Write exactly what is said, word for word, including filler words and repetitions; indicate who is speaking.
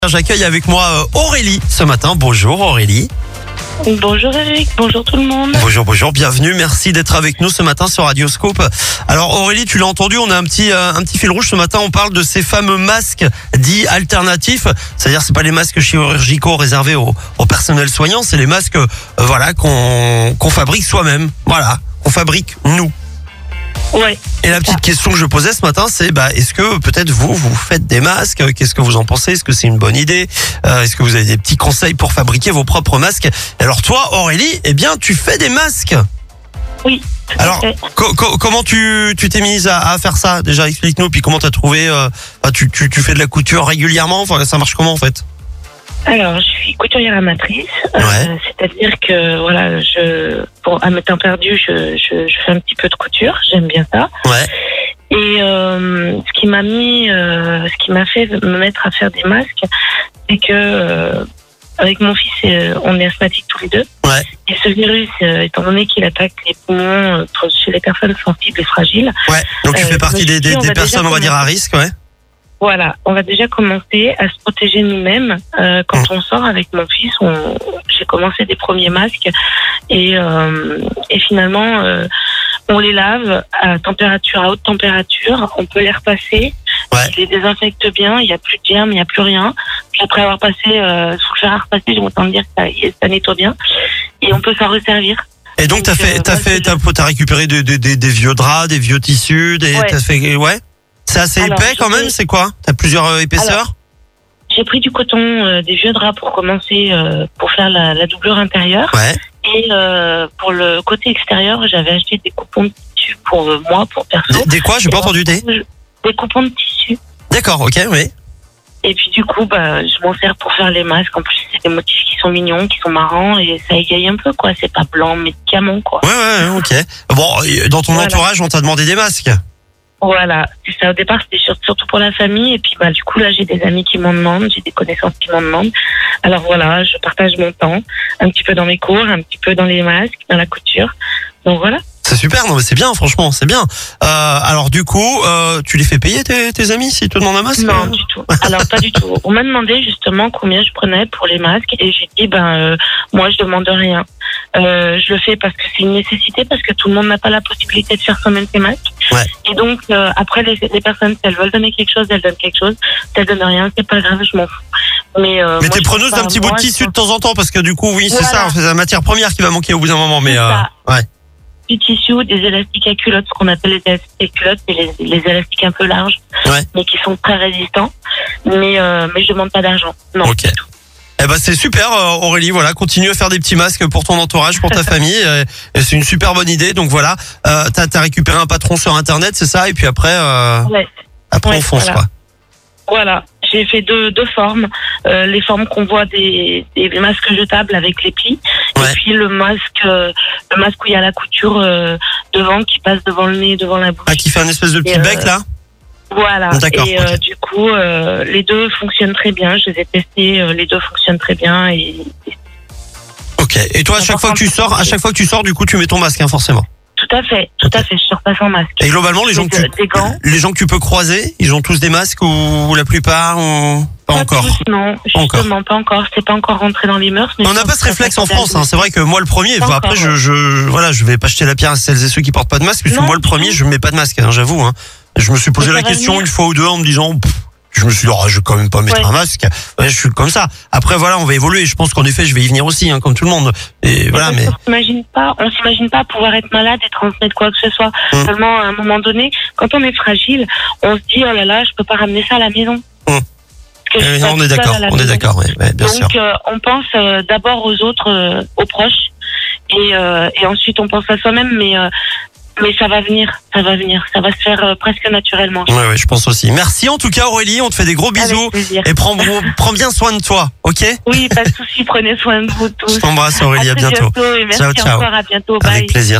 Speaker 1: J'accueille avec moi euh, Aurélie ce matin. Bonjour Aurélie.
Speaker 2: Bonjour Eric, bonjour tout le monde.
Speaker 1: Bonjour, bonjour, bienvenue. Merci d'être avec nous ce matin sur Radioscope. Alors Aurélie, tu l'as entendu, on a un petit euh, un petit fil rouge ce matin. On parle de ces fameux masques dits alternatifs. C'est-à-dire, c'est pas les masques chirurgicaux réservés au, au personnel soignant, c'est les masques, euh, voilà, qu'on qu'on fabrique soi-même. Voilà, qu'on fabrique nous.
Speaker 2: Ouais.
Speaker 1: Et la petite question que je posais ce matin, c'est bah est-ce que peut-être vous vous faites des masques? Qu'est-ce que vous en pensez? Est-ce que c'est une bonne idée? euh, Est-ce que vous avez des petits conseils pour fabriquer vos propres masques? Alors toi, Aurélie, eh bien tu fais des masques.
Speaker 2: Oui.
Speaker 1: Alors co- co- comment tu tu t'es mise à, à faire ça? Déjà explique-nous. Puis comment t'as trouvé? Euh, bah, tu tu tu fais de la couture régulièrement? Enfin ça marche comment en fait?
Speaker 2: Alors, je suis couturière amatrice,
Speaker 1: Ouais.
Speaker 2: euh, c'est-à-dire que voilà, je, pour à mes temps perdus, je, je, je fais un petit peu de couture, j'aime bien ça.
Speaker 1: Ouais.
Speaker 2: Et euh, ce qui m'a mis, euh, ce qui m'a fait me mettre à faire des masques, c'est que euh, avec mon fils, euh, on est asthmatiques tous les deux.
Speaker 1: Ouais.
Speaker 2: Et ce virus, euh, étant donné qu'il attaque les poumons euh, chez les personnes sensibles et fragiles,
Speaker 1: Ouais. Donc tu
Speaker 2: Euh,
Speaker 1: fais partie
Speaker 2: je me
Speaker 1: des,
Speaker 2: suis
Speaker 1: des,
Speaker 2: dit, on
Speaker 1: des
Speaker 2: va
Speaker 1: personnes,
Speaker 2: déjà
Speaker 1: on va dire à risque, ouais.
Speaker 2: voilà, on va déjà commencer à se protéger nous-mêmes. Euh, quand
Speaker 1: Mmh.
Speaker 2: on sort avec mon fils, on, j'ai commencé des premiers masques et, euh, et finalement, euh, on les lave à température, à haute température. On peut les repasser.
Speaker 1: Ouais.
Speaker 2: Il les désinfecte bien. Il n'y a plus de germes, il n'y a plus rien. Puis après avoir passé, euh, sous le fer à repasser, j'ai autant de dire que ça, ça nettoie bien. Et on peut s'en resservir.
Speaker 1: Et donc,
Speaker 2: Donc,
Speaker 1: t'as fait,
Speaker 2: euh,
Speaker 1: t'as
Speaker 2: moi,
Speaker 1: fait,
Speaker 2: c'est-
Speaker 1: t'as, t'as récupéré des, des, des, des vieux draps, des vieux tissus, des,
Speaker 2: Ouais.
Speaker 1: t'as fait, ouais. C'est assez
Speaker 2: Alors,
Speaker 1: épais
Speaker 2: je
Speaker 1: quand même,
Speaker 2: vais-
Speaker 1: c'est quoi? T'as plusieurs euh, épaisseurs?
Speaker 2: J'ai pris du coton, euh, des vieux draps pour commencer, euh, pour faire la, la doublure intérieure.
Speaker 1: Ouais.
Speaker 2: Et euh, pour le côté extérieur, j'avais acheté des coupons de tissu pour euh, moi, pour perso.
Speaker 1: Des, des quoi? J'ai pas
Speaker 2: Et
Speaker 1: entendu des.
Speaker 2: Des coupons de tissu.
Speaker 1: D'accord, ok, oui.
Speaker 2: Et puis du coup, bah, je m'en sers pour faire les masques. En plus, c'est des motifs qui sont mignons, qui sont marrants et ça égaye un peu, quoi. C'est pas blanc, mais diamant, quoi.
Speaker 1: Ouais, ouais, ouais, ok. Bon, euh, dans ton
Speaker 2: Voilà.
Speaker 1: entourage, on t'a demandé des masques.
Speaker 2: Voilà. C'est ça. Au départ, c'était sur- surtout pour la famille. Et puis, bah, du coup, là, j'ai des amis qui m'en demandent, j'ai des connaissances qui m'en demandent. Alors voilà, je partage mon temps, un petit peu dans mes cours, un petit peu dans les masques, dans la couture. Donc voilà.
Speaker 1: C'est super, non mais c'est bien, franchement, c'est bien. Euh, alors du coup, euh, tu les fais payer tes, tes amis s'ils te demandent un masque?
Speaker 2: Non, du tout. Alors, pas du tout. On m'a demandé justement combien je prenais pour les masques et j'ai dit, ben, euh, moi, je demande rien. Euh, je le fais parce que c'est une nécessité, parce que tout le monde n'a pas la possibilité de faire soi-même ses masques.
Speaker 1: Ouais.
Speaker 2: Et donc, euh, après, les, les personnes, si elles veulent donner quelque chose, elles donnent quelque chose. Si elles donnent rien, c'est pas grave, je m'en fous. Mais, euh,
Speaker 1: Mais
Speaker 2: moi,
Speaker 1: t'es
Speaker 2: je pense
Speaker 1: preneuse
Speaker 2: pas
Speaker 1: d'un
Speaker 2: à
Speaker 1: petit bout de
Speaker 2: moi, je
Speaker 1: tissu de
Speaker 2: pense
Speaker 1: temps en temps, parce que du coup, oui, c'est
Speaker 2: Voilà.
Speaker 1: ça, c'est la matière première qui va manquer au bout d'un moment, mais
Speaker 2: C'est
Speaker 1: euh,
Speaker 2: ça.
Speaker 1: ouais.
Speaker 2: du tissu, des élastiques à culottes, ce qu'on appelle les élastiques à culottes, c'est les, les élastiques un peu larges,
Speaker 1: Ouais.
Speaker 2: mais qui sont très résistants. Mais, euh, mais je demande pas d'argent. Non.
Speaker 1: Ok. Eh ben c'est super euh, Aurélie, voilà, continue à faire des petits masques pour ton entourage, pour ta famille, et, et c'est une super bonne idée. Donc voilà, euh, t'as, t'as récupéré un patron sur internet, c'est ça, et puis après, euh,
Speaker 2: Ouais.
Speaker 1: après
Speaker 2: Ouais,
Speaker 1: on fonce
Speaker 2: voilà.
Speaker 1: quoi.
Speaker 2: Voilà, j'ai fait deux, deux formes. Euh, les formes qu'on voit des, des masques jetables avec les plis.
Speaker 1: Ouais.
Speaker 2: Et puis le masque, euh, le masque où il y a la couture euh, devant qui passe devant le nez, devant la bouche.
Speaker 1: Ah, qui fait un espèce de petit
Speaker 2: Et, euh,
Speaker 1: bec là?
Speaker 2: Voilà.
Speaker 1: D'accord,
Speaker 2: Et euh,
Speaker 1: ok.
Speaker 2: du coup, euh, les deux fonctionnent très bien. Je les ai testés, euh, les deux fonctionnent très bien. Et, et
Speaker 1: Ok. Et toi, à chaque fois que tu sors, à chaque fois que tu sors, du coup, tu mets ton masque, hein, forcément.
Speaker 2: tout à fait, tout à fait. Je sors pas sans masque.
Speaker 1: Et globalement, les gens que
Speaker 2: Des-
Speaker 1: tu,
Speaker 2: des gants.
Speaker 1: les gens que tu peux croiser, ils ont tous des masques ou la plupart ou pas encore?
Speaker 2: tous, non,
Speaker 1: encore.
Speaker 2: justement, pas encore. C'est pas encore rentré dans les mœurs. mais
Speaker 1: On n'a
Speaker 2: je
Speaker 1: pas
Speaker 2: pense
Speaker 1: ce
Speaker 2: que
Speaker 1: réflexe
Speaker 2: ça
Speaker 1: en
Speaker 2: va
Speaker 1: France. Hein. C'est vrai que moi le premier.
Speaker 2: Pas
Speaker 1: Enfin, après,
Speaker 2: encore,
Speaker 1: je, je, voilà, je vais pas jeter la pierre à celles et ceux qui portent pas de masque, puisque
Speaker 2: Non,
Speaker 1: moi le
Speaker 2: du
Speaker 1: premier,
Speaker 2: tout.
Speaker 1: je mets pas de masque. Hein, j'avoue. Hein. Je me suis posé
Speaker 2: Mais
Speaker 1: la
Speaker 2: ça va
Speaker 1: question
Speaker 2: venir.
Speaker 1: une fois ou deux en me disant. Pff, je me suis dit, oh, je vais quand même pas mettre
Speaker 2: Ouais.
Speaker 1: un masque. Ouais, je suis comme ça. Après, voilà, on va évoluer. Je pense qu'en effet, je vais y venir aussi, hein, comme tout le monde. Et voilà,
Speaker 2: Parce
Speaker 1: mais
Speaker 2: qu'on s'imagine pas, on s'imagine pas pouvoir être malade et transmettre quoi que ce soit.
Speaker 1: Mm.
Speaker 2: Seulement, à un moment donné, quand on est fragile, on se dit, oh là là, je peux pas ramener ça à la maison.
Speaker 1: Mm.
Speaker 2: Parce que je
Speaker 1: euh,
Speaker 2: suis pas
Speaker 1: on est
Speaker 2: toute seule
Speaker 1: d'accord.
Speaker 2: à la
Speaker 1: On est
Speaker 2: maison.
Speaker 1: d'accord. Ouais, ouais, bien sûr.
Speaker 2: Donc, euh, on pense euh, d'abord aux autres, euh, aux proches, et, euh, et ensuite on pense à soi-même, mais, euh, mais ça va venir, ça va venir, ça va se faire euh, presque naturellement.
Speaker 1: Ouais, ouais, je pense aussi. Merci en tout cas, Aurélie. On te fait des gros bisous
Speaker 2: Avec plaisir.
Speaker 1: et prends, prends bien soin de toi, ok?
Speaker 2: Oui, pas de souci, prenez soin de vous tous.
Speaker 1: Je t'embrasse, Aurélie. À
Speaker 2: très
Speaker 1: bientôt.
Speaker 2: et merci
Speaker 1: Ciao, ciao.
Speaker 2: encore, à bientôt, bye.
Speaker 1: Avec plaisir.